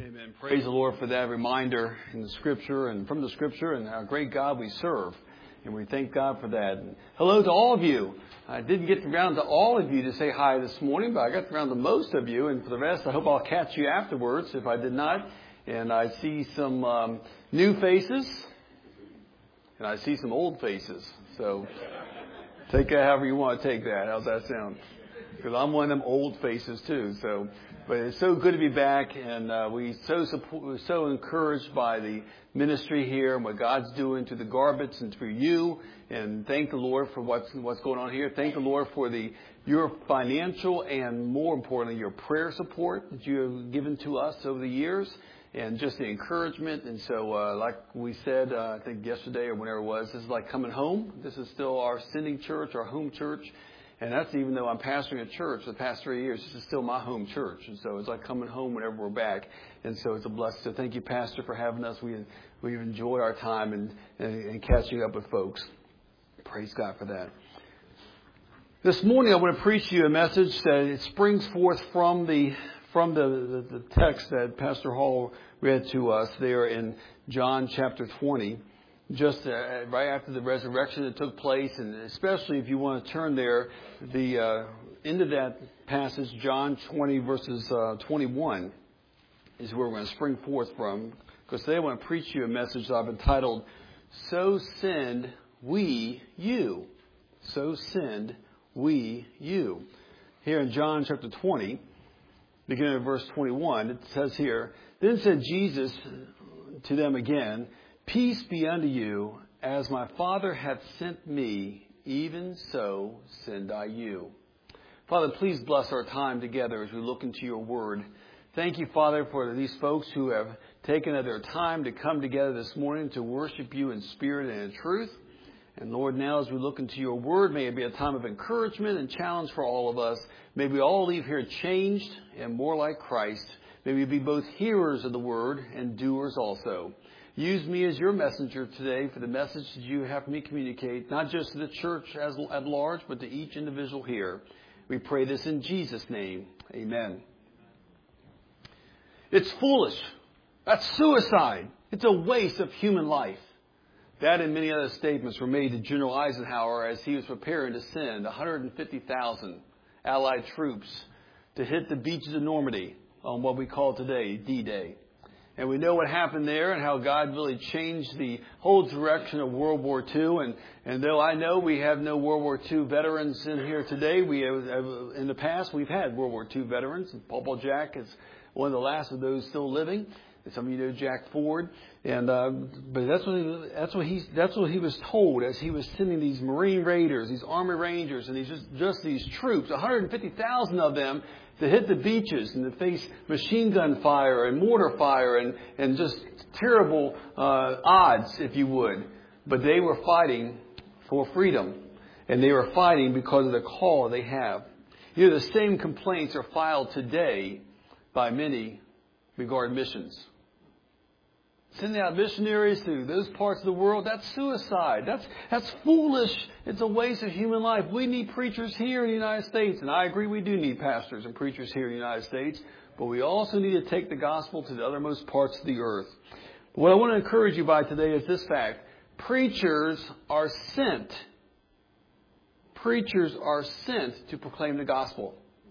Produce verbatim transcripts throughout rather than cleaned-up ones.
Amen. Praise the Lord for that reminder in the Scripture and from the Scripture and our great God we serve. And we thank God for that. And hello to all of you. I didn't get around to all of you to say hi this morning, but I got around to most of you. And for the rest, I hope I'll catch you afterwards if I did not. And I see some um, new faces. And I see some old faces. So take that however you want to take that. How's that sound? Because I'm one of them old faces too. So, but it's so good to be back, and uh, we so support, we're so encouraged by the ministry here and what God's doing to the Garbets and through you. And thank the Lord for what's what's going on here. Thank the Lord for the your financial and more importantly your prayer support that you have given to us over the years, and just the encouragement. And so, uh, like we said, uh, I think yesterday or whenever it was, this is like coming home. This is still our sending church, our home church. And that's even though I'm pastoring a church for the past three years, this is still my home church. And so it's like coming home whenever we're back. And so it's a blessing. So thank you, Pastor, for having us. We, we've enjoyed our time and, and, and catching up with folks. Praise God for that. This morning I want to preach to you a message that it springs forth from the from the, the, the text that Pastor Hall read to us there in John chapter twenty. Just uh, right after the resurrection that took place, and especially if you want to turn there, the uh, end of that passage, John twenty verses uh, twenty-one, is where we're going to spring forth from. Because today I want to preach you a message that I've entitled, "So Send We You." So Send We You. Here in John chapter twenty, beginning at verse twenty-one, it says here, "Then said Jesus to them again, Peace be unto you, as my Father hath sent me, even so send I you." Father, please bless our time together as we look into your word. Thank you, Father, for these folks who have taken their time to come together this morning to worship you in spirit and in truth. And Lord, now as we look into your word, may it be a time of encouragement and challenge for all of us. May we all leave here changed and more like Christ. May we be both hearers of the word and doers also. Use me as your messenger today for the message that you have me communicate, not just to the church as at large, but to each individual here. We pray this in Jesus' name. Amen. It's foolish. That's suicide. It's a waste of human life. That and many other statements were made to General Eisenhower as he was preparing to send one hundred fifty thousand Allied troops to hit the beaches of Normandy on what we call today D-Day. And we know what happened there and how God really changed the whole direction of World War Two. And, and though I know we have no World War Two veterans in here today, we have, in the past we've had World War Two veterans. And Paul Paul Jack is one of the last of those still living. And some of you know Jack Ford. And uh, but that's what he, that's what he that's what he was told as he was sending these Marine Raiders, these Army Rangers, and these just just these troops, one hundred fifty thousand of them, to hit the beaches and to face machine gun fire and mortar fire and, and just terrible uh, odds, if you would. But they were fighting for freedom. And they were fighting because of the call they have. You know, the same complaints are filed today by many regarding missions. Sending out missionaries to those parts of the world, that's suicide. That's that's foolish. It's a waste of human life. We need preachers here in the United States. And I agree we do need pastors and preachers here in the United States. But we also need to take the gospel to the uttermost parts of the earth. But what I want to encourage you by today is this fact. Preachers are sent. Preachers are sent to proclaim the gospel.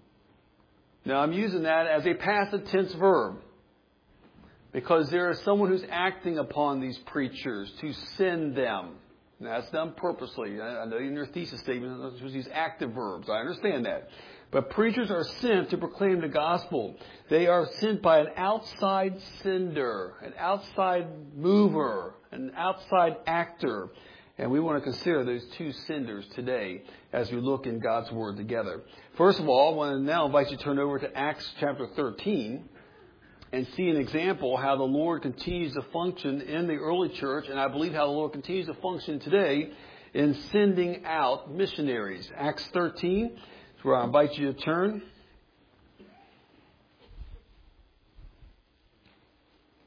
Now I'm using that as a passive tense verb. Because there is someone who's acting upon these preachers to send them. Now, that's done purposely. I know in your thesis statement, those these active verbs. I understand that. But preachers are sent to proclaim the gospel. They are sent by an outside sender, an outside mover, an outside actor. And we want to consider those two senders today as we look in God's Word together. First of all, I want to now invite you to turn over to Acts chapter thirteen. And see an example how the Lord continues to function in the early church. And I believe how the Lord continues to function today in sending out missionaries. Acts thirteen is where I invite you to turn.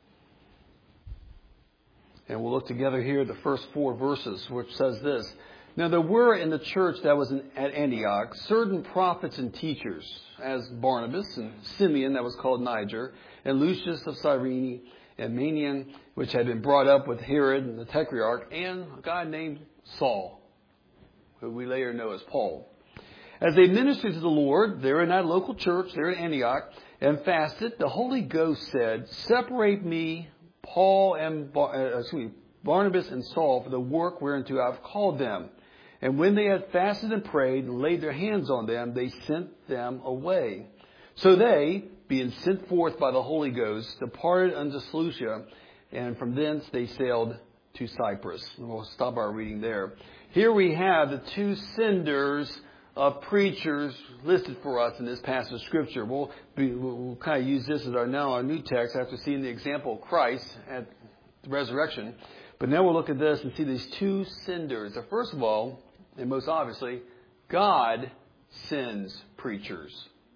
And we'll look together here at the first four verses, which says this. Now there were in the church that was in, at Antioch certain prophets and teachers, as Barnabas and Simeon, that was called Niger, and Lucius of Cyrene, and Manaen, which had been brought up with Herod and the Tetrarch, and a guy named Saul, who we later know as Paul. As they ministered to the Lord, there in that local church, there in Antioch, and fasted, the Holy Ghost said, "Separate me, Paul and Bar- uh, excuse me, Barnabas and Saul, for the work whereunto I have called them." And when they had fasted and prayed and laid their hands on them, they sent them away. So they, being sent forth by the Holy Ghost, departed unto Seleucia, and from thence they sailed to Cyprus. And we'll stop our reading there. Here we have the two senders of preachers listed for us in this passage of Scripture. We'll, be, we'll kind of use this as our now our new text after seeing the example of Christ at the resurrection. But now we'll look at this and see these two senders. So first of all, and most obviously, God sends preachers.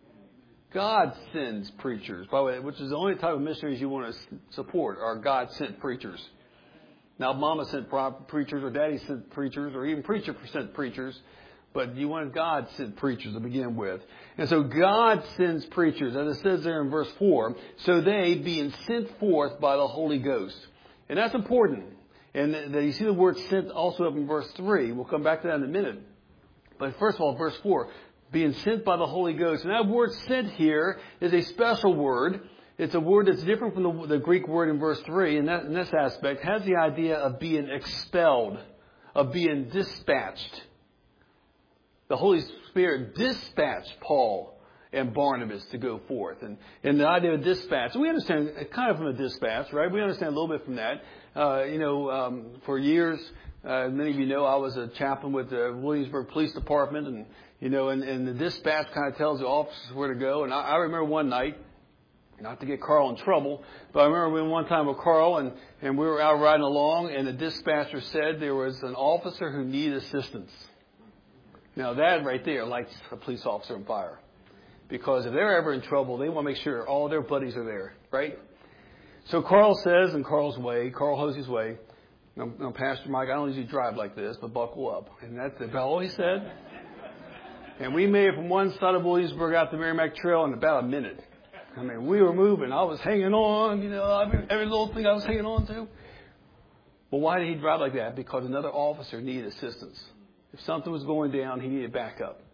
God sends preachers. By the way, which is the only type of missionaries you want to support are God-sent preachers. Now, Mama sent preachers, or Daddy sent preachers, or even preacher sent preachers. But you want God-sent preachers to begin with. And so God sends preachers, as it says there in verse four, so they being sent forth by the Holy Ghost. And that's important. And you see the word sent also up in verse three. We'll come back to that in a minute. But first of all, verse four, being sent by the Holy Ghost. And that word sent here is a special word. It's a word that's different from the, the Greek word in verse three. And that, in this aspect, has the idea of being expelled, of being dispatched. The Holy Spirit dispatched Paul and Barnabas to go forth. And, and the idea of dispatch, we understand kind of from a dispatch, right? We understand a little bit from that. Uh, you know, um, for years, uh, many of you know, I was a chaplain with the Williamsburg Police Department. And, you know, and, and the dispatch kind of tells the officers where to go. And I, I remember one night, not to get Carl in trouble, but I remember one time with Carl, and, and we were out riding along, and the dispatcher said there was an officer who needed assistance. Now that right there lights a police officer on fire. Because if they're ever in trouble, they want to make sure all their buddies are there, right? So Carl says, in Carl's way, Carl Hosey's way, now, now, Pastor Mike, I don't usually drive like this, but buckle up. And that's about all he said. And we made it from one side of Williamsburg out to Merrimack Trail in about a minute. I mean, we were moving. I was hanging on, you know, I mean, every little thing I was hanging on to. Well, why did he drive like that? Because another officer needed assistance. If something was going down, he needed backup.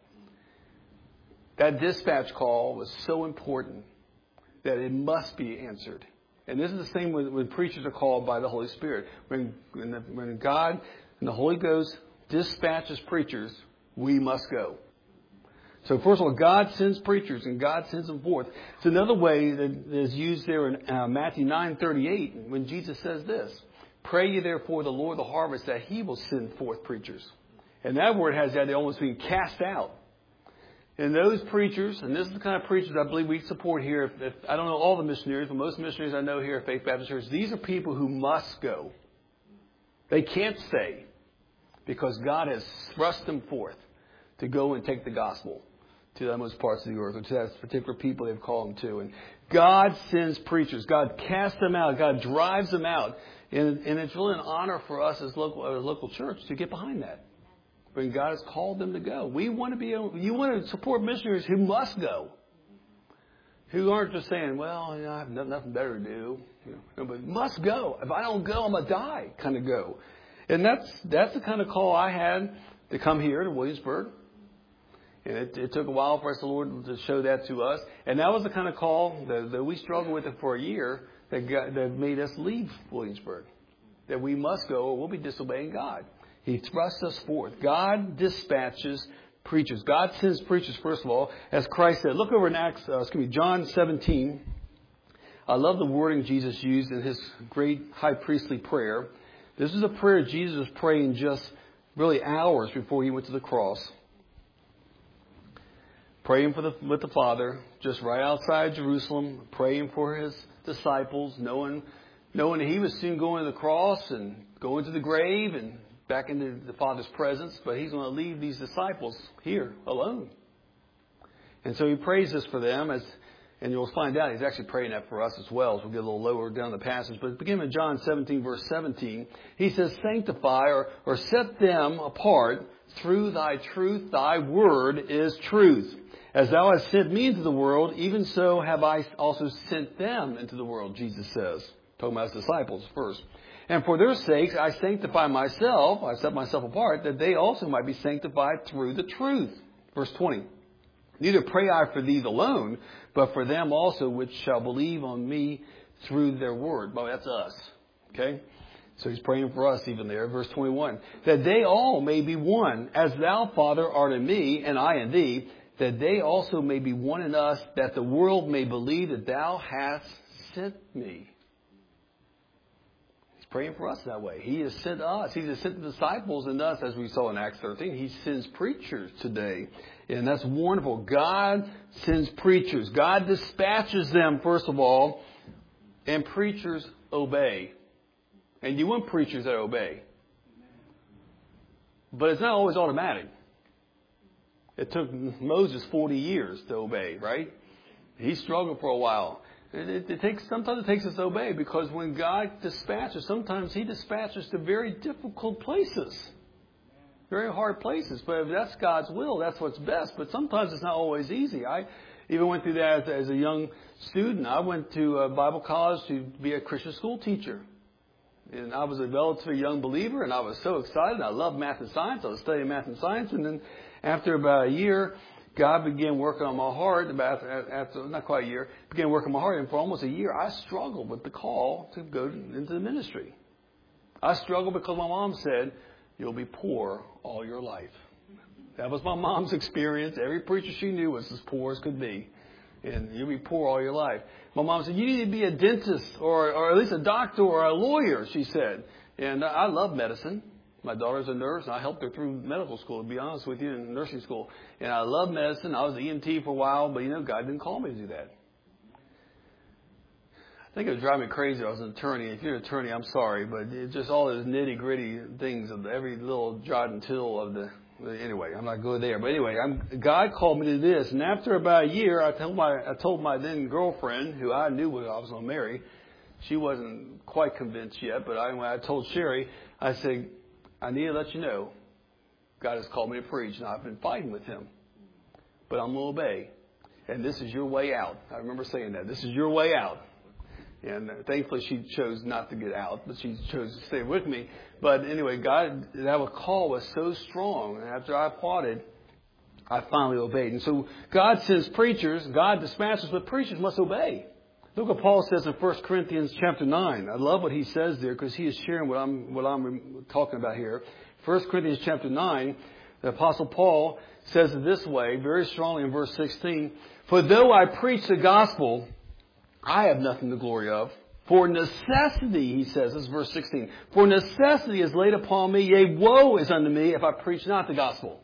That dispatch call was so important that it must be answered. And this is the same when, when preachers are called by the Holy Spirit. When, when, the, when God and the Holy Ghost dispatches preachers, we must go. So first of all, God sends preachers and God sends them forth. It's another way that is used there in uh, Matthew nine thirty-eight when Jesus says this, "Pray ye therefore the Lord of the harvest that he will send forth preachers." And that word has that they're almost being cast out. And those preachers, and this is the kind of preachers I believe we support here. If, if, I don't know all the missionaries, but most missionaries I know here at Faith Baptist Church, these are people who must go. They can't stay because God has thrust them forth to go and take the gospel to the utmost parts of the earth, or to that particular people they've called them to. And God sends preachers. God casts them out. God drives them out. And, and it's really an honor for us as local, as local church to get behind that. When God has called them to go. We want to be able, you want to support missionaries who must go. Who aren't just saying, well, you know, I have nothing better to do. You know, but must go. If I don't go, I'm going to die kind of go. And that's that's the kind of call I had to come here to Williamsburg. And it, it took a while for us, the Lord, to show that to us. And that was the kind of call that, that we struggled with it for a year that, got, that made us leave Williamsburg. That we must go or we'll be disobeying God. He thrusts us forth. God dispatches preachers. God sends preachers, first of all, as Christ said. Look over in Acts, uh, excuse me, John seventeen. I love the wording Jesus used in his great high priestly prayer. This is a prayer Jesus was praying just really hours before he went to the cross. Praying for the, with the Father, just right outside Jerusalem, praying for his disciples, knowing, knowing that he was soon going to the cross and going to the grave and back into the Father's presence, but he's going to leave these disciples here alone. And so he prays this for them as And you'll find out he's actually praying that for us as well. So we'll get a little lower down the passage. But beginning in John seventeen, verse seventeen, he says, sanctify or, or set them apart through thy truth. Thy word is truth. As thou hast sent me into the world, even so have I also sent them into the world, Jesus says. Talking about his disciples first. And for their sakes I sanctify myself, I set myself apart, that they also might be sanctified through the truth. Verse twenty. Neither pray I for these alone, but for them also which shall believe on me through their word. Well, that's us. Okay? So he's praying for us even there. Verse twenty-one. That they all may be one, as thou, Father, art in me, and I in thee, that they also may be one in us, that the world may believe that thou hast sent me. He's praying for us that way. He has sent us. He has sent the disciples and us, as we saw in Acts thirteen. He sends preachers today. And that's wonderful. God sends preachers. God dispatches them, first of all, and preachers obey. And you want preachers that obey. But it's not always automatic. It took Moses forty years to obey, right? He struggled for a while. It, it, it takes sometimes it takes us to obey, because when God dispatches, sometimes he dispatches to very difficult places. Very hard places. But if that's God's will, that's what's best. But sometimes it's not always easy. I even went through that as, as a young student. I went to a Bible college to be a Christian school teacher. And I was a relatively young believer, and I was so excited. I loved math and science. I was studying math and science. And then after about a year, God began working on my heart. About after not quite a year, began working on my heart. And for almost a year, I struggled with the call to go into the ministry. I struggled because my mom said, you'll be poor all your life. That was my mom's experience. Every preacher she knew was as poor as could be. And you'll be poor all your life. My mom said, you need to be a dentist or, or at least a doctor or a lawyer, she said. And I love medicine. My daughter's a nurse, and I helped her through medical school, to be honest with you, in nursing school. And I love medicine. I was an E M T for a while, but, you know, God didn't call me to do that. I think it would drive me crazy if I was an attorney. If you're an attorney, I'm sorry, but it's just all those nitty-gritty things of every little jot and tittle of the... Anyway, I'm not going there. But anyway, I'm, God called me to this. And after about a year, I told my I told my then girlfriend, who I knew I was going to marry, she wasn't quite convinced yet, but I, when I told Sherry, I said, I need to let you know, God has called me to preach, and I've been fighting with him. But I'm going to obey. And this is your way out. I remember saying that. This is your way out. And thankfully she chose not to get out, but she chose to stay with me. But anyway, God, that call was so strong. And after I applauded, I finally obeyed. And so God sends preachers, God dispatches, but preachers must obey. Look what Paul says in First Corinthians chapter nine. I love what he says there, because he is sharing what I'm, what I'm talking about here. First Corinthians chapter nine, the Apostle Paul says it this way, very strongly in verse sixteen. For though I preach the gospel, I have nothing to glory of. For necessity, he says, this is verse sixteen. For necessity is laid upon me, yea, woe is unto me if I preach not the gospel.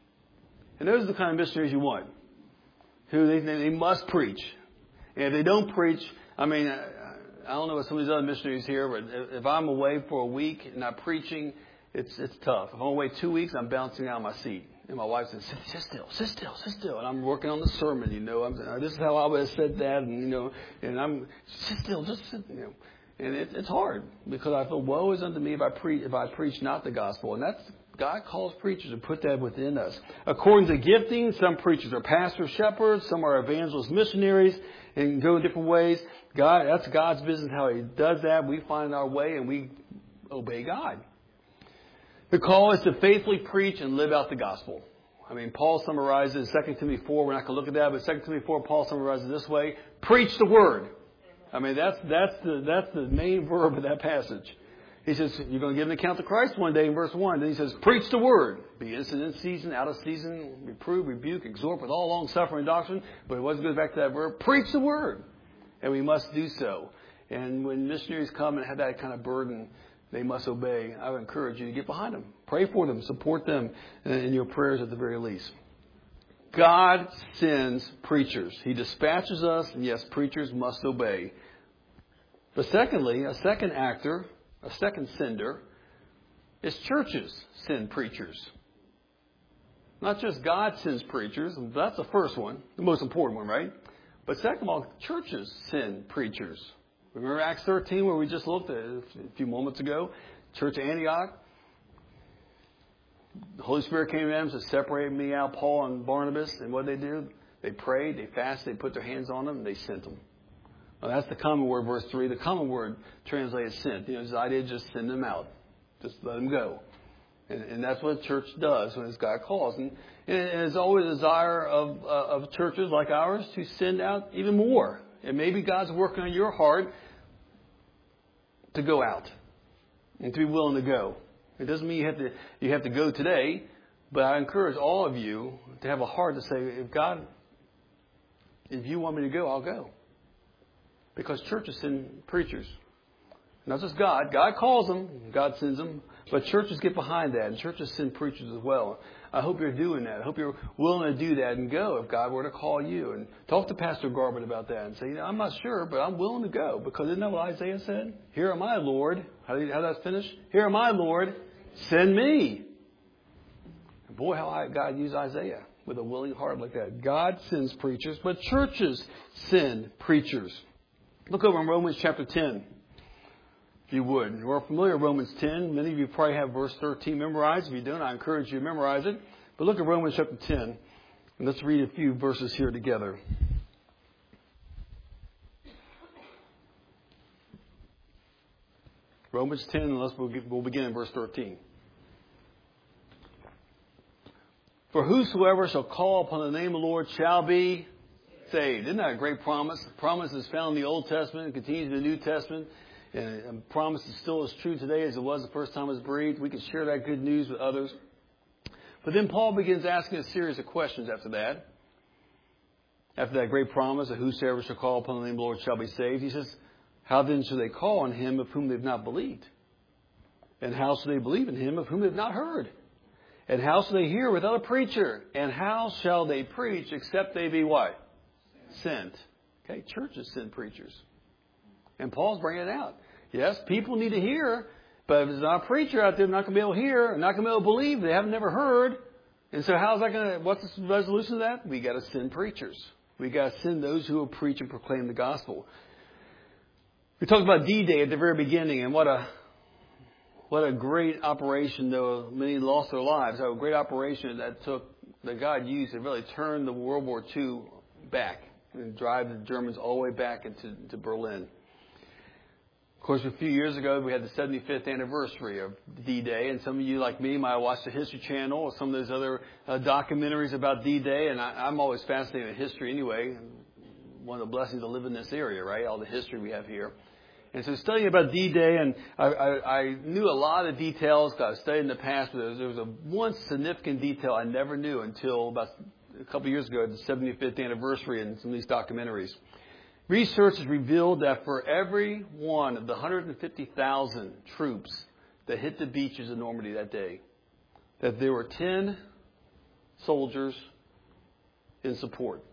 And those are the kind of missionaries you want. Who they, they must preach. And if they don't preach, I mean, I, I don't know what some of these other missionaries here, but if, if I'm away for a week and not preaching, it's it's tough. If I'm away two weeks, I'm bouncing out of my seat. And my wife says, sit, sit still, sit still, sit still. And I'm working on the sermon, you know. I'm saying, this is how I would have said that, and, you know, and I'm, sit still, just sit, you know. And it, it's hard, because I feel, woe is unto me if I, pre- if I preach not the gospel. And that's, God calls preachers to put that within us. According to gifting, some preachers are pastors, shepherds, some are evangelists, missionaries, and go in different ways. God, that's God's business, how he does that. We find our way, and we obey God. The call is to faithfully preach and live out the gospel. I mean, Paul summarizes Second Timothy four. We're not going to look at that, but Second Timothy four, Paul summarizes it this way. Preach the word. I mean, that's that's the that's the main verb of that passage. He says, you're going to give an account to Christ one day in verse one. Then he says, preach the word. Be instant in season, out of season, reprove, rebuke, exhort with all long suffering and doctrine. But it always goes back to that verb, preach the word. And we must do so. And when missionaries come and have that kind of burden, they must obey. I would encourage you to get behind them. Pray for them. Support them in your prayers at the very least. God sends preachers. He dispatches us, and yes, preachers must obey. But secondly, a second actor, a second sender, is churches send preachers. Not just God sends preachers. That's the first one, the most important one, right? But second of all, churches send preachers. Remember Acts thirteen where we just looked at it a few moments ago? Church of Antioch. The Holy Spirit came to them to separate me out, Paul and Barnabas. And what did they do? They prayed, they fasted, they put their hands on them, and they sent them. Well, that's the common word, verse three. The common word translated sent. You know, the idea is just send them out. Just let them go. And, and that's what the church does when it's God calls. And, and it's always a desire of, uh, of churches like ours to send out even more. And maybe God's working on your heart to go out and to be willing to go. It doesn't mean you have to you have to go today, but I encourage all of you to have a heart to say, if God, if you want me to go, I'll go. Because churches send preachers. Not just God. God calls them. God sends them. But churches get behind that. And churches send preachers as well. I hope you're doing that. I hope you're willing to do that and go if God were to call you. And talk to Pastor Garbutt about that and say, you know, I'm not sure, but I'm willing to go. Because isn't that what Isaiah said? Here am I, Lord. How did how did that finish? Here am I, Lord. Send me. And boy, how God used Isaiah with a willing heart like that. God sends preachers, but churches send preachers. Look over in Romans chapter ten, if you would. We're familiar with Romans ten. Many of you probably have verse thirteen memorized. If you don't, I encourage you to memorize it. But look at Romans chapter ten, and let's read a few verses here together. Romans ten, and let's, we'll begin in verse thirteen. For whosoever shall call upon the name of the Lord shall be saved. Isn't that a great promise? The promise is found in the Old Testament and continues in the New Testament. And the promise is still as true today as it was the first time it was breathed. We can share that good news with others. But then Paul begins asking a series of questions after that. After that great promise of whosoever shall call upon the name of the Lord shall be saved. He says, how then shall they call on him of whom they've not believed? And how shall they believe in him of whom they've not heard? And how shall they hear without a preacher? And how shall they preach except they be what? Sent. Okay, churches send preachers. And Paul's bringing it out. Yes, people need to hear, but if there's not a preacher out there, they're not going to be able to hear, they're not going to be able to believe, they haven't never heard. And so how's that going to, what's the resolution of that? We got to send preachers. We got to send those who will preach and proclaim the gospel. We talked about D-Day at the very beginning, and what a what a great operation, though many lost their lives. A great operation that took that God used to really turn the World War Two back and drive the Germans all the way back into to Berlin. Of course, a few years ago, we had the seventy-fifth anniversary of D-Day, and some of you, like me, might watch the History Channel or some of those other uh, documentaries about D-Day, and I, I'm always fascinated with history anyway. One of the blessings to live in this area, right? All the history we have here. And so studying about D-Day, and I, I, I knew a lot of details because I studied in the past, but there was, there was a one significant detail I never knew until about a couple of years ago, the seventy-fifth anniversary, in some of these documentaries. Research has revealed that for every one of the one hundred fifty thousand troops that hit the beaches of Normandy that day, that there were ten soldiers in support.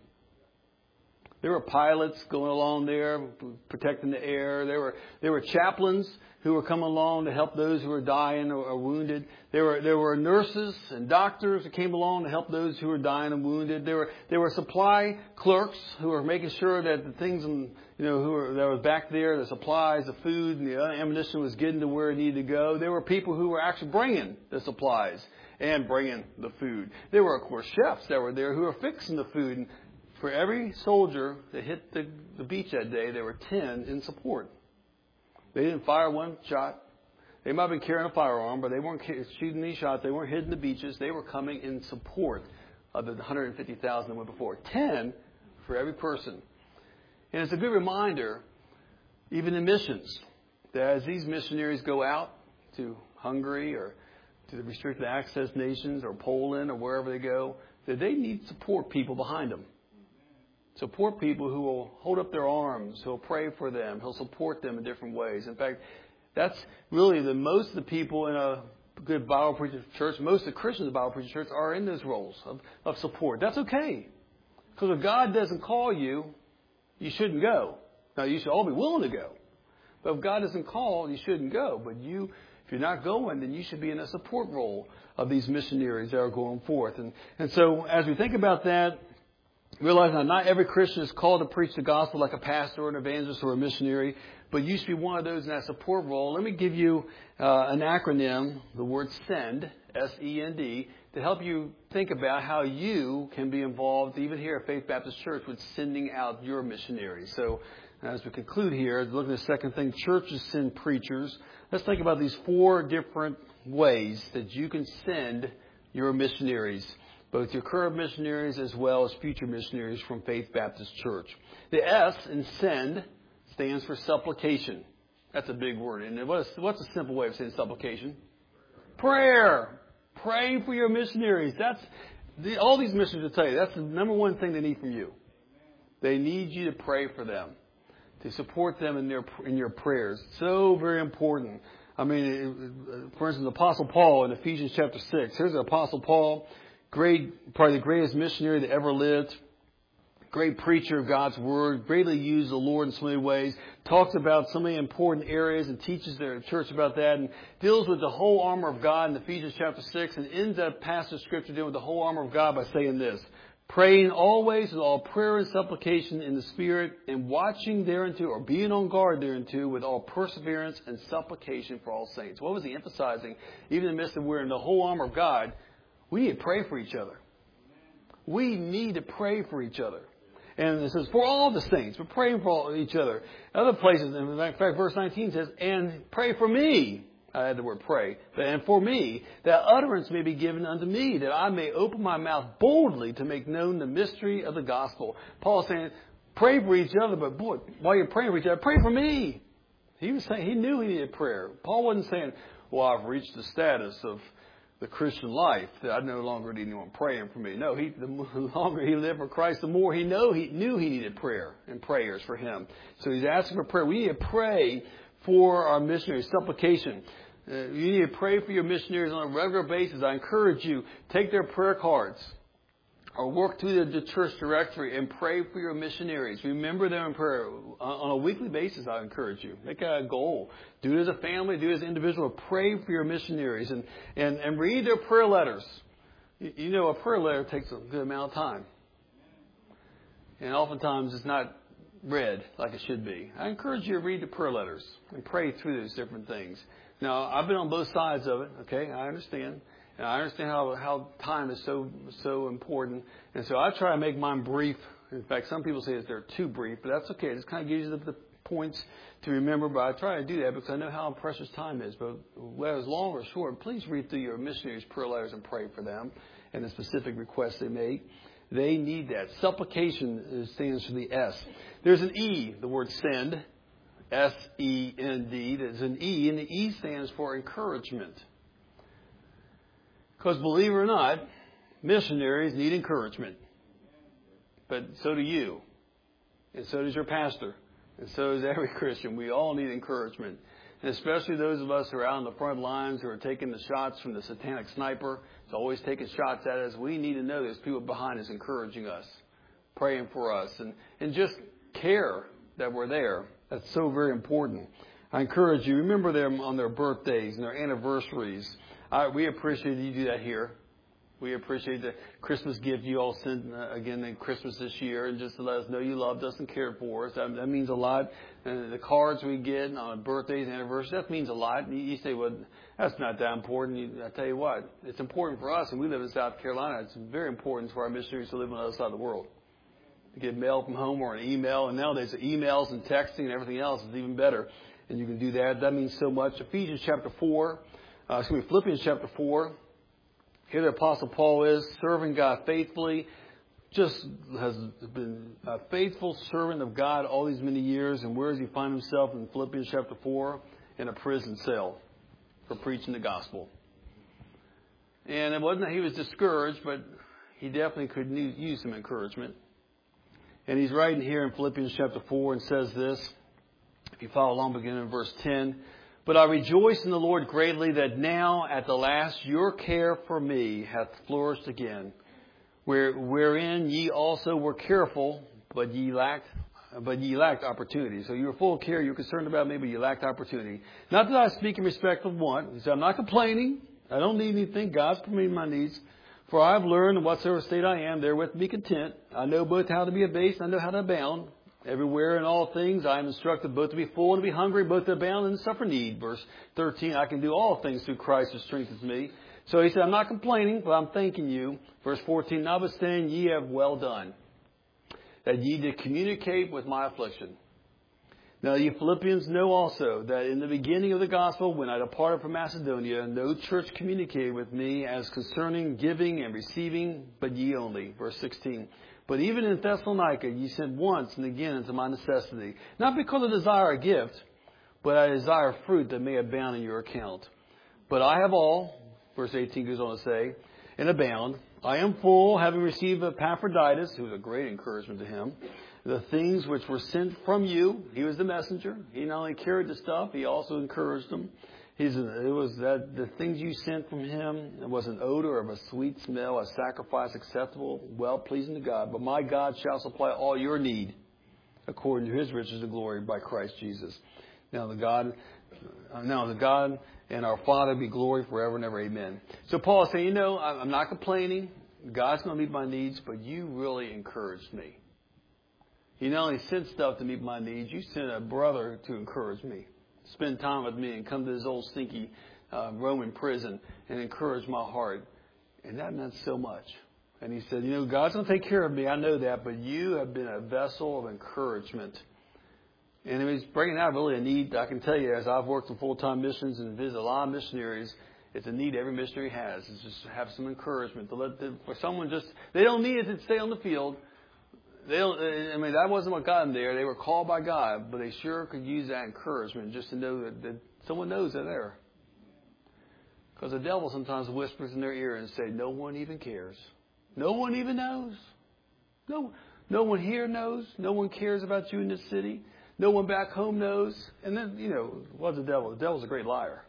There were pilots going along there, protecting the air. There were there were chaplains who were coming along to help those who were dying or, or wounded. There were there were nurses and doctors who came along to help those who were dying and wounded. There were there were supply clerks who were making sure that the things in, you know who were that was back there, the supplies, the food, and the ammunition was getting to where it needed to go. There were people who were actually bringing the supplies and bringing the food. There were, of course, chefs that were there who were fixing the food. And for every soldier that hit the, the beach that day, there were ten in support. They didn't fire one shot. They might have been carrying a firearm, but they weren't shooting these shots. They weren't hitting the beaches. They were coming in support of the one hundred fifty thousand that went before. ten for every person. And it's a good reminder, even in missions, that as these missionaries go out to Hungary or to the restricted access nations or Poland or wherever they go, that they need support people behind them. Support people who will hold up their arms, who will pray for them, who'll support them in different ways. In fact, that's really the most of the people in a good Bible preaching church, most of the Christians in the Bible preaching church are in those roles of, of support. That's okay. Because if God doesn't call you, you shouldn't go. Now, you should all be willing to go. But if God doesn't call, you shouldn't go. But you, if you're not going, then you should be in a support role of these missionaries that are going forth. And, and so as we think about that, realize that not every Christian is called to preach the gospel like a pastor or an evangelist or a missionary, but you should be one of those in that support role. Let me give you uh, an acronym, the word SEND, S E N D, to help you think about how you can be involved, even here at Faith Baptist Church, with sending out your missionaries. So as we conclude here, looking at the second thing, churches send preachers. Let's think about these four different ways that you can send your missionaries, both your current missionaries as well as future missionaries from Faith Baptist Church. The S in send stands for supplication. That's a big word. And what's, what's a simple way of saying supplication? Prayer. Praying for your missionaries. That's the, all these missionaries will tell you. That's the number one thing they need from you. They need you to pray for them, to support them in their in your prayers. So very important. I mean, for instance, Apostle Paul in Ephesians chapter six. Here's the Apostle Paul, great, probably the greatest missionary that ever lived. Great preacher of God's Word, greatly used the Lord in so many ways, talks about so many important areas and teaches their church about that, and deals with the whole armor of God in Ephesians chapter six, and ends that passage of Scripture dealing with the whole armor of God by saying this: praying always with all prayer and supplication in the Spirit, and watching thereunto, or being on guard thereunto, with all perseverance and supplication for all saints. What was he emphasizing? Even in the midst of wearing the whole armor of God, we need to pray for each other. We need to pray for each other. And it says, for all the saints, we're praying for all, each other. Other places, in fact, verse nineteen says, and pray for me. I had the word pray. But, and for me, that utterance may be given unto me, that I may open my mouth boldly to make known the mystery of the gospel. Paul is saying, pray for each other, but boy, while you're praying for each other, pray for me. He was saying, he knew he needed prayer. Paul wasn't saying, well, I've reached the status of the Christian life that I no longer need anyone praying for me. No, he, the longer he lived for Christ, the more he know he knew he needed prayer and prayers for him. So he's asking for prayer. We need to pray for our missionaries. Supplication. Uh, you need to pray for your missionaries on a regular basis. I encourage you, take their prayer cards or work through the, the church directory and pray for your missionaries. Remember them in prayer on a weekly basis. I encourage you. Make a goal. Do it as a family. Do it as an individual. Pray for your missionaries and, and, and read their prayer letters. You, you know, a prayer letter takes a good amount of time. And oftentimes it's not read like it should be. I encourage you to read the prayer letters and pray through those different things. Now, I've been on both sides of it. Okay, I understand. And I understand how, how time is so so important. And so I try to make mine brief. In fact, some people say that they're too brief, but that's okay. It just kind of gives you the, the points to remember. But I try to do that because I know how precious time is. But whether it's long or short, please read through your missionaries' prayer letters and pray for them and the specific requests they make. They need that. Supplication stands for the S. There's an E, the word send, S E N D. There's an E, and the E stands for encouragement. Because believe it or not, missionaries need encouragement. But so do you. And so does your pastor. And so does every Christian. We all need encouragement. And especially those of us who are out on the front lines who are taking the shots from the satanic sniper. It's always taking shots at us. We need to know there's people behind us encouraging us, praying for us, and, and just care that we're there. That's so very important. I encourage you, remember them on their birthdays and their anniversaries. I, we appreciate you do that here. We appreciate the Christmas gift you all sent uh, again in Christmas this year, and just to let us know you loved us and cared for us. That, that means a lot. And the cards we get on birthdays and anniversaries, that means a lot. You, you say, well, that's not that important. You, I tell you what, it's important for us, and we live in South Carolina. It's very important for our missionaries to live on the other side of the world. To get mail from home or an email, and nowadays the emails and texting and everything else is even better. And you can do that. That means so much. Ephesians chapter four. Uh, excuse me, Philippians chapter four. Here the Apostle Paul is serving God faithfully. Just has been a faithful servant of God all these many years. And where does he find himself in Philippians chapter four? In a prison cell for preaching the gospel. And it wasn't that he was discouraged, but he definitely could use some encouragement. And he's writing here in Philippians chapter four and says this. If you follow along, beginning in verse ten. But I rejoice in the Lord greatly that now at the last your care for me hath flourished again, where, wherein ye also were careful, but ye lacked, but ye lacked opportunity. So you were full of care, you were concerned about me, but you lacked opportunity. Not that I speak in respect of want. He said, I'm not complaining. I don't need anything. God's providing my needs. For I have learned in whatsoever state I am, therewith be content. I know both how to be abased, and I know how to abound. Everywhere in all things I am instructed both to be full and to be hungry, both to abound and to suffer need. Verse thirteen, I can do all things through Christ who strengthens me. So he said, I'm not complaining, but I'm thanking you. Verse fourteen, notwithstanding ye have well done, that ye did communicate with my affliction. Now ye Philippians know also that in the beginning of the gospel, when I departed from Macedonia, no church communicated with me as concerning giving and receiving, but ye only. Verse sixteen. But even in Thessalonica ye sent once and again unto my necessity, not because I desire a gift, but I desire fruit that may abound in your account. But I have all, verse eighteen goes on to say, and abound. I am full, having received Epaphroditus, who was a great encouragement to him, the things which were sent from you. He was the messenger. He not only carried the stuff, he also encouraged them. He's, it was that the things you sent from him, it was an odor of a sweet smell, a sacrifice acceptable, well pleasing to God. But my God shall supply all your need according to his riches and glory by Christ Jesus. Now the God, now the God and our Father be glory forever and ever. Amen. So Paul is saying, you know, I'm not complaining. God's going to meet my needs, but you really encouraged me. You not only sent stuff to meet my needs, you sent a brother to encourage me. Spend time with me and come to this old stinky uh, Roman prison and encourage my heart. And that meant so much. And he said, you know, God's going to take care of me. I know that. But you have been a vessel of encouragement. And he's bringing out really a need. I can tell you, as I've worked in full-time missions and visited a lot of missionaries, it's a need every missionary has. Is just to have some encouragement. To let them, for someone just, they don't need it to stay on the field. They don't, I mean, that wasn't what got them there. They were called by God, but they sure could use that encouragement just to know that, that someone knows they're there. Because the devil sometimes whispers in their ear and say, no one even cares. No one even knows. No, no one here knows. No one cares about you in this city. No one back home knows. And then, you know, what's the devil? The devil's a great liar.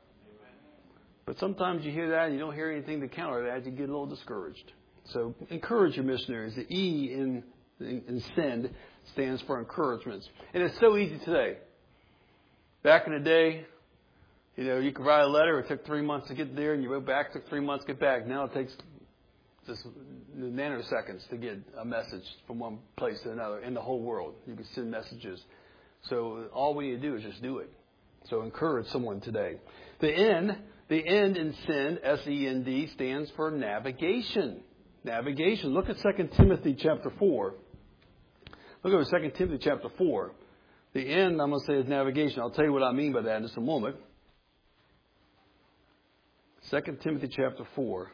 But sometimes you hear that and you don't hear anything to counter that. You get a little discouraged. So encourage your missionaries. The E in And send stands for encouragements. And it's so easy today. Back in the day, you know, you could write a letter. It took three months to get there, and you wrote back. It took three months to get back. Now it takes just nanoseconds to get a message from one place to another in the whole world. You can send messages. So all we need to do is just do it. So encourage someone today. The N, the end in send, S E N D, stands for navigation. Navigation. Look at Second Timothy chapter four. Look over Second Timothy chapter four. The end, I'm going to say, is navigation. I'll tell you what I mean by that in just a moment. Second Timothy chapter four.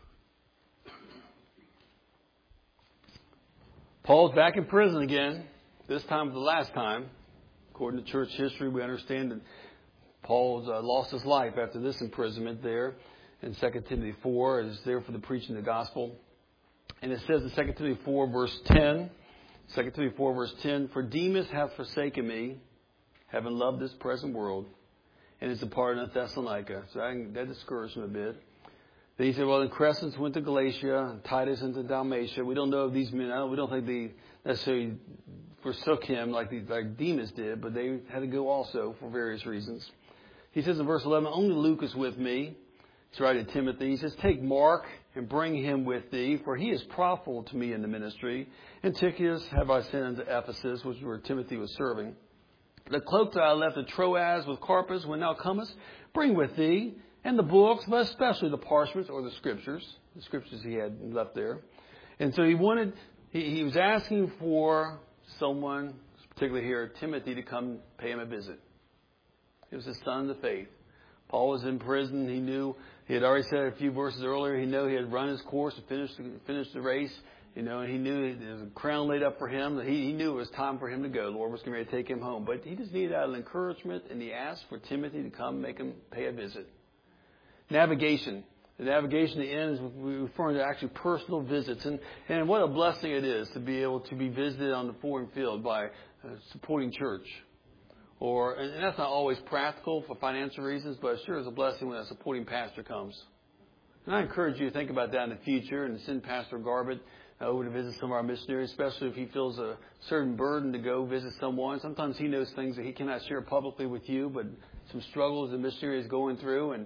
Paul's back in prison again. This time for the last time. According to church history, we understand that Paul's uh, lost his life after this imprisonment there in Second Timothy four. Is there for the preaching of the gospel. And it says in Second Timothy four, verse ten, Second Timothy four, verse ten, for Demas hath forsaken me, having loved this present world, and is departed unto Thessalonica. So I, that discouraged him a bit. Then he said, well, then Crescens went to Galatia, and Titus into Dalmatia. We don't know if these men, I don't, we don't think they necessarily forsook him like, the, like Demas did, but they had to go also for various reasons. He says in verse eleven, only Luke is with me. He's writing to Timothy. He says, take Mark and bring him with thee, for he is profitable to me in the ministry. And Tychicus have I sent unto Ephesus, which is where Timothy was serving. The cloak that I left at Troas with Carpus, when thou comest, bring with thee, and the books, but especially the parchments or the scriptures, the scriptures he had left there. And so he wanted, he, he was asking for someone, particularly here, Timothy, to come pay him a visit. He was his son of the faith. Paul was in prison. He knew, he had already said a few verses earlier, he knew he had run his course and finished, finished the race. You know, and he knew there was a crown laid up for him. He, he knew it was time for him to go. The Lord was getting ready to take him home. But he just needed an encouragement, and he asked for Timothy to come make him pay a visit. Navigation. The navigation, the end, is referring to actually personal visits. And, and what a blessing it is to be able to be visited on the foreign field by a supporting church. Or, and that's not always practical for financial reasons, but it sure is a blessing when a supporting pastor comes. And I encourage you to think about that in the future and to send Pastor Garbett uh, over to visit some of our missionaries, especially if he feels a certain burden to go visit someone. Sometimes he knows things that he cannot share publicly with you, but some struggles the missionary is going through. And,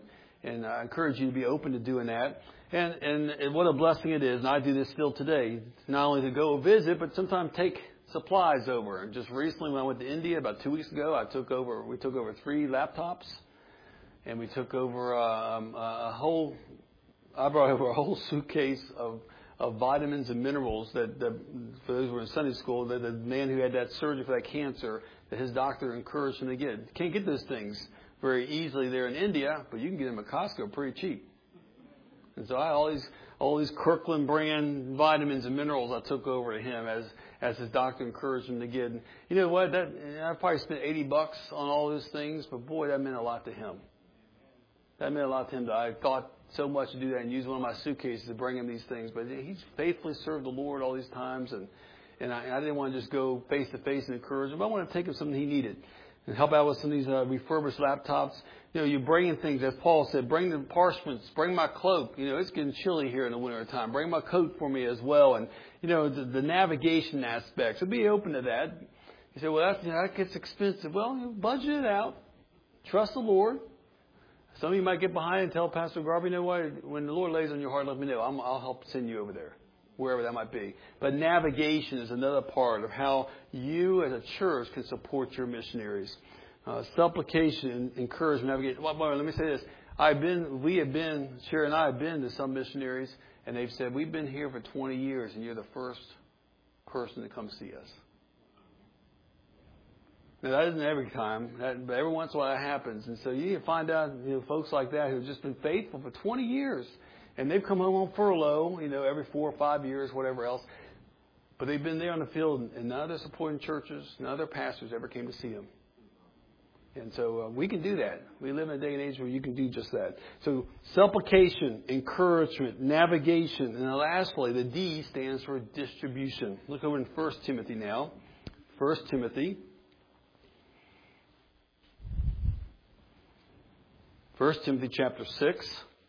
and I encourage you to be open to doing that. And, and, and what a blessing it is, and I do this still today, not only to go visit, but sometimes take supplies over. And just recently when I went to India about two weeks ago, I took over, we took over three laptops, and we took over um, a whole, I brought over a whole suitcase of, of vitamins and minerals that, that, for those who were in Sunday school, that the man who had that surgery for that cancer, that his doctor encouraged him to get. You can't get those things very easily there in India, but you can get them at Costco pretty cheap. And so I all these all these Kirkland brand vitamins and minerals I took over to him as as his doctor encouraged him to get. And you know what? That I probably spent eighty bucks on all those things, but boy, that meant a lot to him. That meant a lot to him that I thought so much to do that and use one of my suitcases to bring him these things. But he's faithfully served the Lord all these times, and and I, I didn't want to just go face to face and encourage him. I wanted to take him something he needed and help out with some of these uh, refurbished laptops. You know, you're bringing things, as Paul said, bring the parchments, bring my cloak. You know, it's getting chilly here in the winter time. Bring my coat for me as well. And, you know, the, the navigation aspects. So be open to that. You say, well, that's, you know, that gets expensive. Well, you know, budget it out. Trust the Lord. Some of you might get behind and tell Pastor Garvey, you know what, when the Lord lays on your heart, let me know. I'm, I'll help send you over there, wherever that might be. But navigation is another part of how you as a church can support your missionaries. Uh, supplication, encouragement, navigation. Well, well, let me say this. I've been, we have been, Sherry and I have been to some missionaries, and they've said, we've been here for twenty years, and you're the first person to come see us. Now, that isn't every time, that, but every once in a while that happens. And so you need to find out, you know, folks like that who've just been faithful for twenty years, and they've come home on furlough, you know, every four or five years, whatever else. But they've been there on the field, and none of their supporting churches, none of their pastors ever came to see them. And so uh, we can do that. We live in a day and age where you can do just that. So supplication, encouragement, navigation, and then lastly, the D stands for distribution. Look over in First Timothy now. First Timothy. First Timothy chapter six.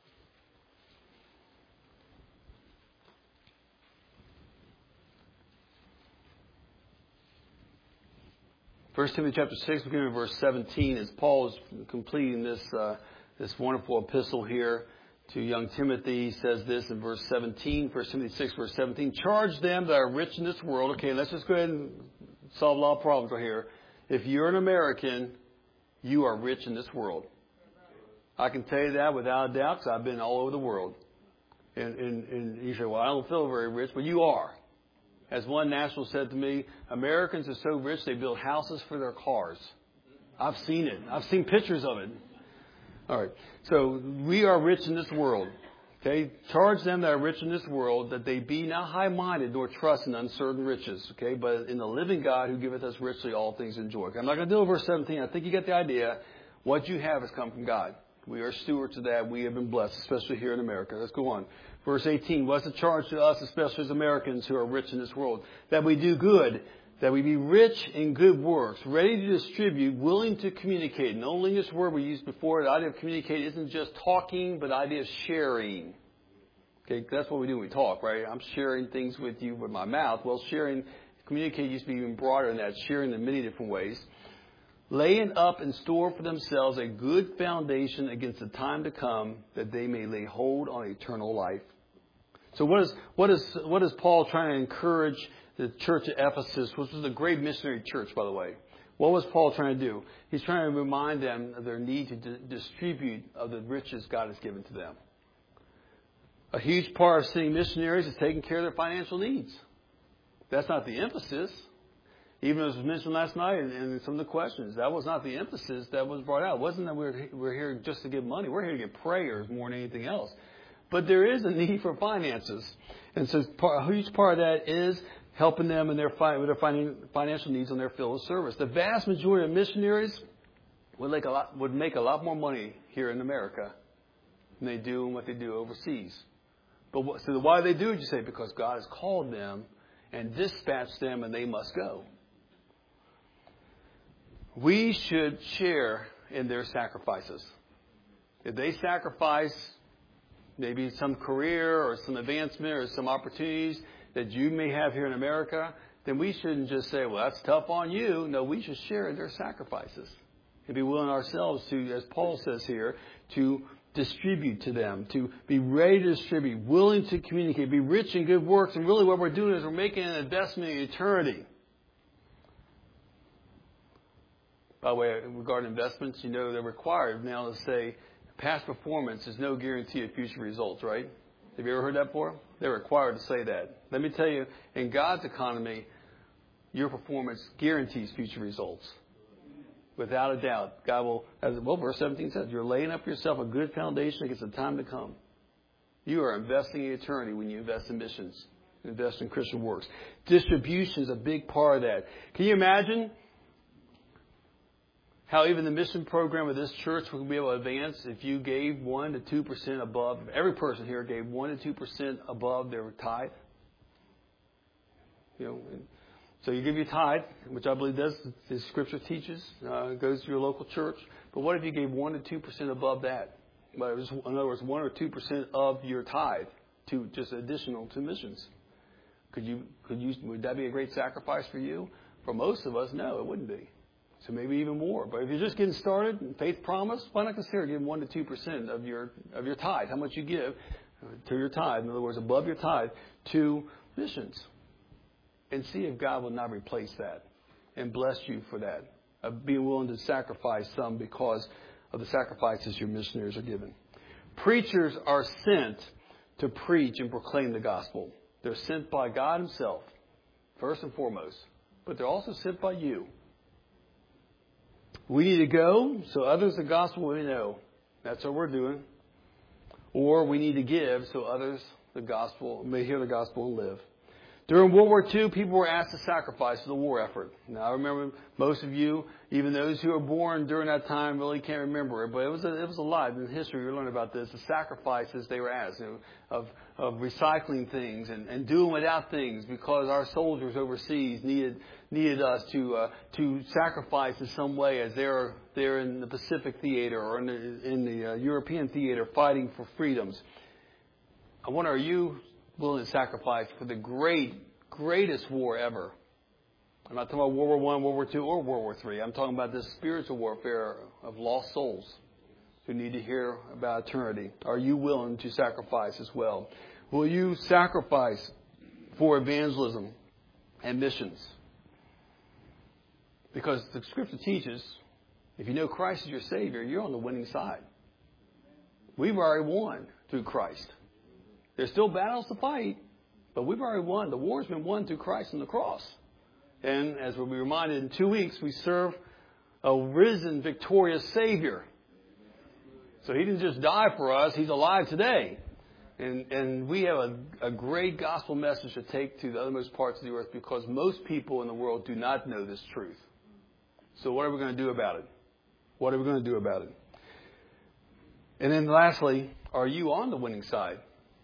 First Timothy chapter six, beginning with verse seventeen, as Paul is completing this uh, this wonderful epistle here to young Timothy, he says this in verse seventeen, First Timothy six, verse seventeen, charge them that are rich in this world. Okay, let's just go ahead and solve a lot of problems right here. If you're an American, you are rich in this world. I can tell you that without a doubt, because I've been all over the world. And, and, and you say, well, I don't feel very rich, but you are. As one national said to me, Americans are so rich they build houses for their cars. I've seen it. I've seen pictures of it. All right. So we are rich in this world. Okay. Charge them that are rich in this world that they be not high-minded nor trust in uncertain riches. Okay. But in the living God who giveth us richly all things in joy. I'm not going to do verse seventeen. I think you get the idea. What you have has come from God. We are stewards of that. We have been blessed, especially here in America. Let's go on. Verse eighteen, what's the charge to us, especially as Americans who are rich in this world? That we do good, that we be rich in good works, ready to distribute, willing to communicate. And the only English word we used before, the idea of communicate isn't just talking, but the idea of sharing. Okay, that's what we do when we talk, right? I'm sharing things with you with my mouth. Well, sharing, communicate used to be even broader than that, sharing in many different ways. Laying up in store for themselves a good foundation against the time to come, that they may lay hold on eternal life. So what is what is what is Paul trying to encourage the church at Ephesus, which was a great missionary church, by the way? What was Paul trying to do? He's trying to remind them of their need to d- distribute of the riches God has given to them. A huge part of sending missionaries is taking care of their financial needs. That's not the emphasis. Even as was mentioned last night in some of the questions, that was not the emphasis that was brought out. It wasn't that we're, we're here just to give money. We're here to get prayers more than anything else. But there is a need for finances. And so a huge part of that is helping them in their, with their financial needs on their field of service. The vast majority of missionaries would make a lot, would make a lot more money here in America than they do in what they do overseas. But what, so why do they do it, you say? Because God has called them and dispatched them and they must go. We should share in their sacrifices. If they sacrifice maybe some career or some advancement or some opportunities that you may have here in America, then we shouldn't just say, well, that's tough on you. No, we should share in their sacrifices and be willing ourselves to, as Paul says here, to distribute to them, to be ready to distribute, willing to communicate, be rich in good works. And really what we're doing is we're making an investment in eternity. By the way, regarding investments, you know they're required now to say past performance is no guarantee of future results, right? Have you ever heard that before? They're required to say that. Let me tell you, in God's economy, your performance guarantees future results. Without a doubt. God will, as well, verse seventeen says, you're laying up yourself a good foundation against the time to come. You are investing in eternity when you invest in missions, invest in Christian works. Distribution is a big part of that. Can you imagine how even the mission program of this church will be able to advance if you gave one to two percent above, every person here gave one to two percent above their tithe? You know, so you give your tithe, which I believe does, the Scripture teaches, uh, goes to your local church. But what if you gave one to two percent above that? But it was, in other words, one or two percent of your tithe to just additional to missions. Could you? Could you? Would that be a great sacrifice for you? For most of us, no, it wouldn't be. So maybe even more. But if you're just getting started, in Faith Promise, why not consider giving one to two percent of your of your tithe? How much you give to your tithe? In other words, above your tithe to missions. And see if God will not replace that and bless you for that. Of being willing to sacrifice some because of the sacrifices your missionaries are given. Preachers are sent to preach and proclaim the gospel. They're sent by God Himself, first and foremost. But they're also sent by you. We need to go so others the gospel may know. That's what we're doing. Or we need to give so others the gospel may hear the gospel and live. During World War Two, people were asked to sacrifice for the war effort. Now, I remember most of you, even those who were born during that time, really can't remember it. But it was a, it was a lot in history. We learned about this. The sacrifices they were asked, you know, of of recycling things and, and doing without things because our soldiers overseas needed needed us to uh, to sacrifice in some way as they're they're in the Pacific theater or in the, in the uh, European theater fighting for freedoms. I wonder, are you willing to sacrifice for the great, greatest war ever? I'm not talking about World War One, World War Two, or World War Three. I'm talking about this spiritual warfare of lost souls who need to hear about eternity. Are you willing to sacrifice as well? Will you sacrifice for evangelism and missions? Because the Scripture teaches, if you know Christ as your Savior, you're on the winning side. We've already won through Christ. There's still battles to fight, but we've already won. The war's been won through Christ on the cross. And as we'll be reminded in two weeks, we serve a risen, victorious Savior. So He didn't just die for us. He's alive today. And, and we have a, a great gospel message to take to the othermost parts of the earth because most people in the world do not know this truth. So what are we going to do about it? What are we going to do about it? And then lastly, are you on the winning side?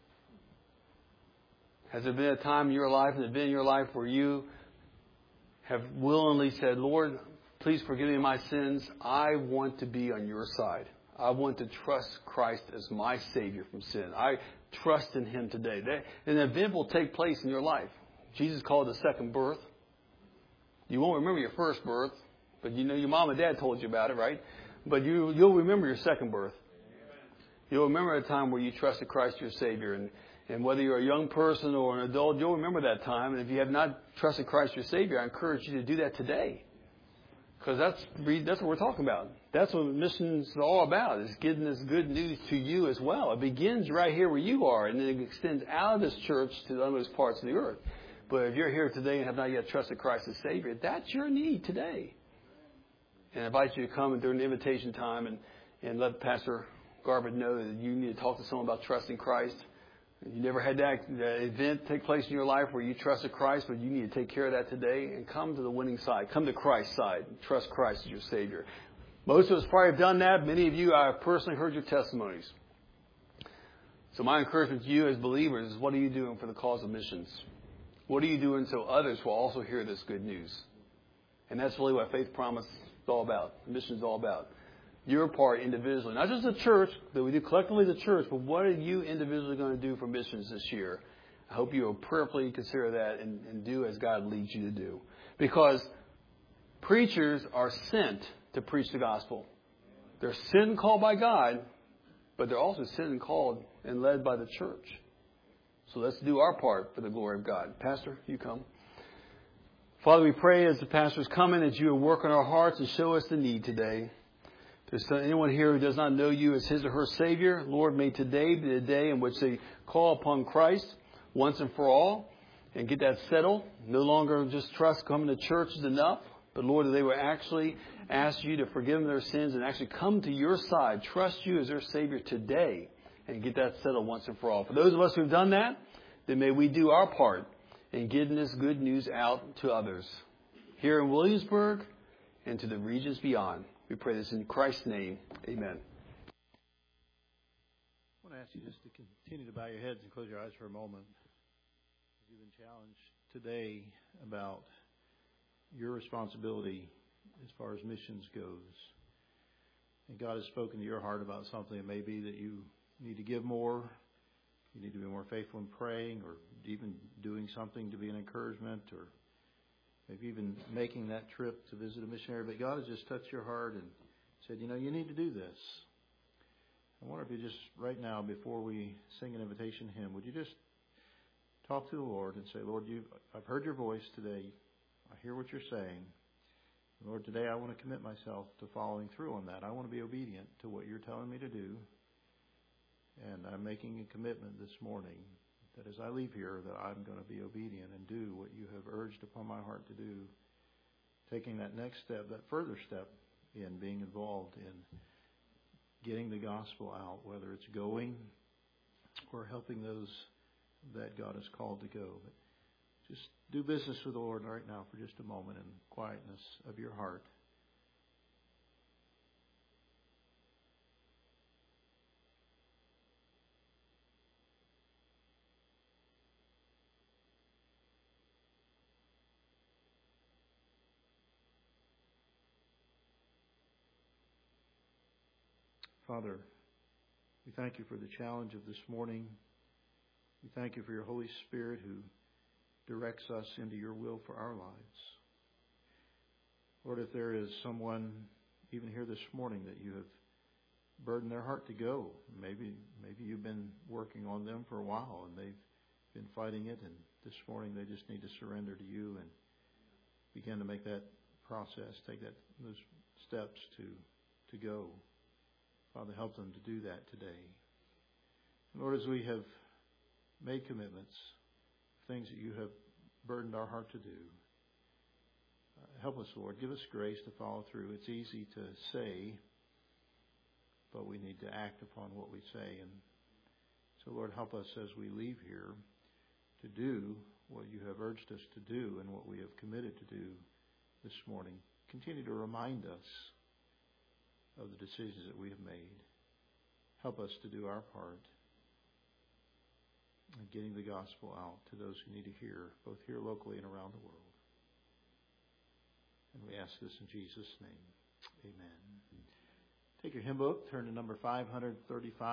Has there been a time in your life, has there been in your life where you have willingly said, Lord, please forgive me my sins. I want to be on your side. I want to trust Christ as my Savior from sin. I trust in Him today. An event will take place in your life. Jesus called it a second birth. You won't remember your first birth, but you know your mom and dad told you about it, right? But you, you'll remember your second birth. You'll remember a time where you trusted Christ your Savior. And, and whether you're a young person or an adult, you'll remember that time. And if you have not trusted Christ your Savior, I encourage you to do that today. Because that's, that's what we're talking about. That's what missions is all about, is getting this good news to you as well. It begins right here where you are, and then it extends out of this church to the othermost parts of the earth. But if you're here today and have not yet trusted Christ as Savior, that's your need today. And I invite you to come during the invitation time and, and let Pastor Garbutt know that you need to talk to someone about trusting Christ. You never had that, that event take place in your life where you trusted Christ, but you need to take care of that today and come to the winning side. Come to Christ's side. Trust Christ as your Savior. Most of us probably have done that. Many of you, I have personally heard your testimonies. So my encouragement to you as believers is, what are you doing for the cause of missions? What are you doing so others will also hear this good news? And that's really what Faith Promise is all about. Mission is all about. Your part individually, not just the church, that we do collectively the church, but what are you individually going to do for missions this year? I hope you will prayerfully consider that and, and do as God leads you to do. Because preachers are sent to preach the gospel. They're sent and called by God, but they're also sent and called and led by the church. So let's do our part for the glory of God. Pastor, you come. Father, we pray as the pastor's coming that you will work on our hearts and show us the need today. If there's anyone here who does not know you as his or her Savior, Lord, may today be the day in which they call upon Christ once and for all and get that settled. No longer just trust coming to church is enough, but Lord, that they will actually ask you to forgive them their sins and actually come to your side, trust you as their Savior today, and get that settled once and for all. For those of us who have done that, then may we do our part in getting this good news out to others here in Williamsburg and to the regions beyond. We pray this in Christ's name. Amen. I want to ask you just to continue to bow your heads and close your eyes for a moment. You've been challenged today about your responsibility as far as missions goes. And God has spoken to your heart about something. It may be that you need to give more. You need to be more faithful in praying, or even doing something to be an encouragement, or maybe even making that trip to visit a missionary. But God has just touched your heart and said, you know, you need to do this. I wonder if you just, right now, before we sing an invitation hymn, would you just talk to the Lord and say, Lord, you, I've heard your voice today. I hear what you're saying. Lord, today I want to commit myself to following through on that. I want to be obedient to what you're telling me to do. And I'm making a commitment this morning that as I leave here, that I'm going to be obedient and do what you have urged upon my heart to do. Taking that next step, that further step in being involved in getting the gospel out, whether it's going or helping those that God has called to go. But just do business with the Lord right now for just a moment in quietness of your heart. Father, we thank you for the challenge of this morning. We thank you for your Holy Spirit who directs us into your will for our lives. Lord, if there is someone even here this morning that you have burdened their heart to go, maybe maybe you've been working on them for a while and they've been fighting it, and this morning they just need to surrender to you and begin to make that process, take that those steps to to go. Father, help them to do that today. Lord, as we have made commitments, things that you have burdened our heart to do, uh, help us, Lord. Give us grace to follow through. It's easy to say, but we need to act upon what we say. And so, Lord, help us as we leave here to do what you have urged us to do and what we have committed to do this morning. Continue to remind us of the decisions that we have made. Help us to do our part in getting the gospel out to those who need to hear, both here locally and around the world. And we ask this in Jesus' name. Amen. Take your hymn book, turn to number five thirty-five.